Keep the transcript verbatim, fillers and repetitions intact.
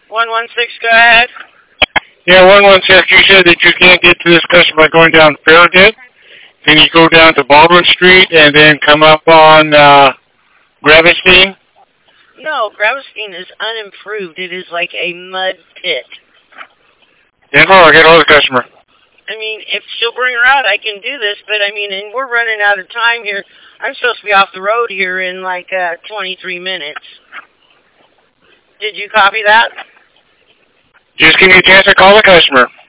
one one six, go ahead. Yeah, one one six, you said that you can't get to this customer by going down Farragut. Can you go down to Baldwin Street and then come up on uh, Gravestein? No, Gravestein is unimproved. It is like a mud pit. Yeah, no, I'll get all the customer. I mean, if she'll bring her out, I can do this, but I mean, and we're running out of time here. I'm supposed to be off the road here in like uh, twenty-three minutes. Did you copy that? Just give me a chance to call the customer.